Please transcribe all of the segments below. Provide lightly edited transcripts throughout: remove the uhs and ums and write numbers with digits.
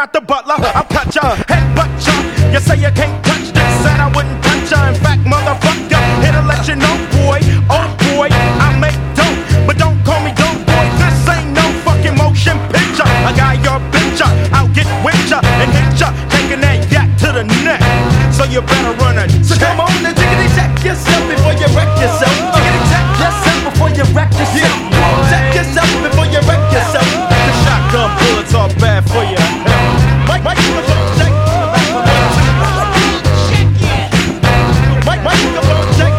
not the butler. I'll cut ya, headbutt ya. You say you can't touch this, said I wouldn't touch ya. In fact, motherfucker, here to let you know, boy, oh boy, I make dope, but don't call me dope boy. This ain't no fucking motion picture. I got your picture, I'll get with ya and hit ya, taking that yak to the neck. So you better run it. So come on and jiggity check yourself before you wreck yourself. Jiggity check yourself before you wreck yourself. Check yourself before you wreck yourself. The shotgun bullets are bad for you. Mike, the phone check. Mike, the phone check.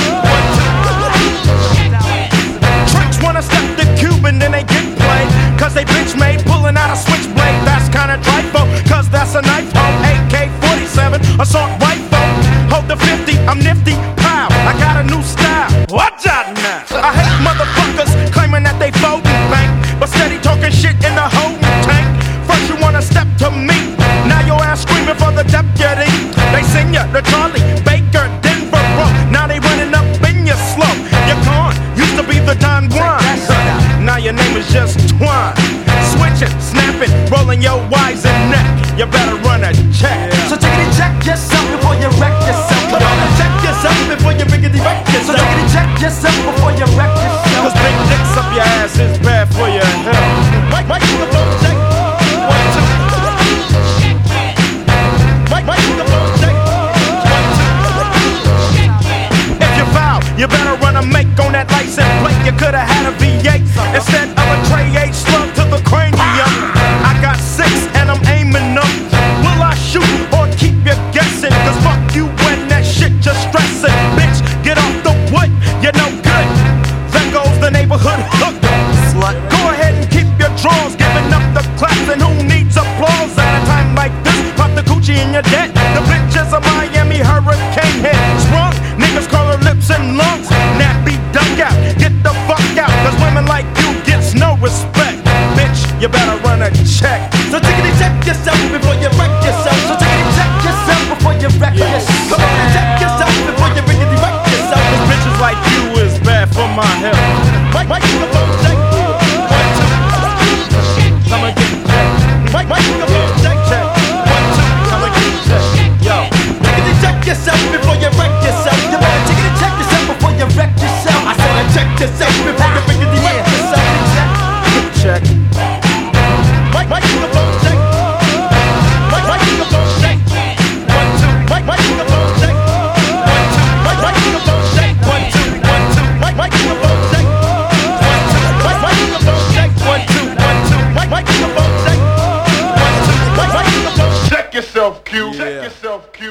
Tricks wanna step the Cuban, then they get played. Cause they bitch made pulling out a switchblade. That's kinda trifle, cause that's a knife. AK-47, assault rifle. Hold the 50, I'm nifty. Pow, I got a new style. Watch out now. I hate motherfuckers claiming that they folding bank, but steady talking shit in the holding tank. First you wanna step to me, now your ass screaming for the deputy. They send ya to Charlie, Baker, Denver, now they running up in your slow. Your con used to be the Don Juan, now your name is just Twine. Switching, snapping, rolling your wise and neck. You better run a check. So jiggity check yourself before you wreck yourself. Come on and check yourself before you riggedy wreck yourself. So jiggity check yourself before you wreck yourself. Cause big dicks up your ass is bad for your health. Mike, the phone check. 1, 2. Mike, the phone check. 1, 2. If you foul, you better run a make on that license plate. You could've had a V8 instead of a Trey H slug to the cranium. I got 6 and I'm aiming up. Will I shoot or keep you guessing? Cause fuck you when that shit just stressing. Bitch, get off the wood, you're no good. There goes the neighborhood hook. Slut. Go ahead and keep your drawers, giving up the claps. And who needs applause at a time like this? Pop the coochie in your debt. The bitch is a Miami hurricane head. Sprung, niggas call her lips and lungs. Nappy duck out, get the fuck out. Cause women like you gets no respect. Bitch, you better run a check. So jiggity check yourself before you wreck yourself. So jiggity check yourself before you wreck yourself. Come on and check yourself before you riggedy wreck yourself. Cause bitches like you is bad for my health. Mike, the phone check. 1, 2. Come and get checked. Mike, the phone check. 1, 2. Come and get checked. Yo. Jiggity check yourself before you wreck yourself. You better jiggity check yourself before you wreck yourself. I said check yourself before you riggedy wreck yourself. Check. Mike, the phone check. Mike, the phone check. 1, 2. Mike, the phone check. 1, 2. Mike, the phone check. 1, 2. 1, 2. Mike, the phone check. 1, 2. Mike, the phone check. 1, 2. 1, 2. Mike, the phone check. 1, 2. Mike, the phone check. Check yourself, Q. Check yourself, Q.